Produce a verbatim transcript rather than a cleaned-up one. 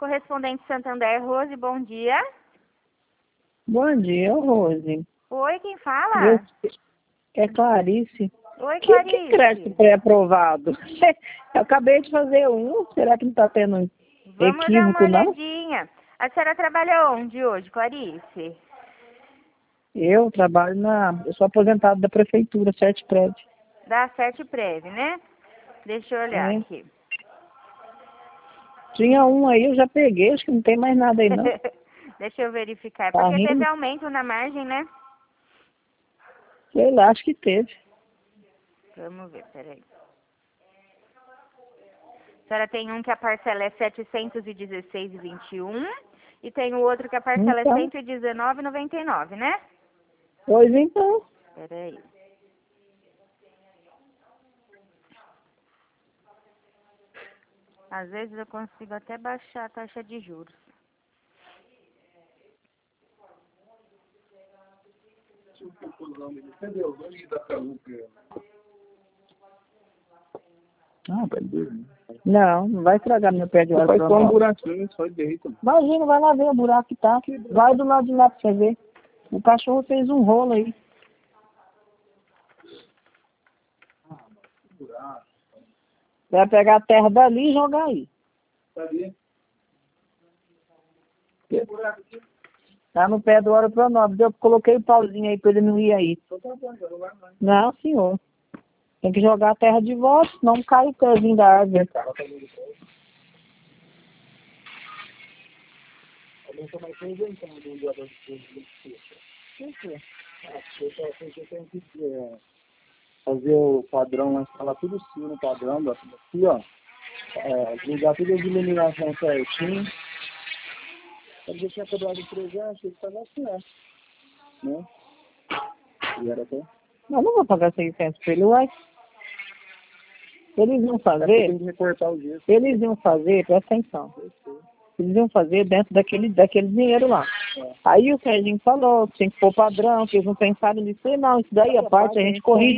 correspondente Santander, Rose, bom dia. Bom dia, Rose. Oi, quem fala? É Clarice. Oi, Que, Clarice. que crédito pré-aprovado? Eu acabei de fazer um, será que não está tendo Vamos equívoco, dar uma não? olhadinha. A senhora trabalha onde hoje, Clarice? Eu trabalho na... Eu sou aposentado da prefeitura, Sete Prédio. Da Sete Prev, né? Deixa eu olhar É. aqui. Tinha um aí, eu já peguei, acho que não tem mais nada aí, não. Deixa eu verificar. Tá Porque teve rindo? aumento na margem, né? Sei lá, acho que teve. Vamos ver, peraí. A senhora tem um que a parcela é setecentos e dezesseis reais e vinte e um e tem o outro que a parcela Então, é cento e dezenove reais e noventa e nove, né? pois então. Peraí. Às vezes eu consigo até baixar a taxa de juros. Ah, perdeu. Não, não vai estragar meu pé de hora. Faz só um buraquinho, só direito. Imagina, vai lá ver o buraco que tá. Vai do lado de lá pra você ver. O cachorro fez um rolo aí. Vai pegar a terra dali e jogar aí. Tá no pé do Oro Pronobis. Eu coloquei o pauzinho aí pra ele não ir aí. Não, senhor. Tem que jogar a terra de volta, senão cai o pezinho da árvore. Fazer o padrão, instalar tudo sim no padrão, aqui ó, é, ligar todas as iluminações certinho, pra deixar quebrado o trezentos, achei que tava certo, né? E era até... Não, não vou pagar seiscentos pra ele, uai. Eles iam É fazer, tem que recortar o gesso. eles iam fazer, presta atenção. Eles iam fazer dentro daquele, daquele dinheiro lá. É. Aí o Serginho falou que tinha que pôr padrão, que eles não pensaram nisso. Eu falei, não, isso daí a parte a gente corrige.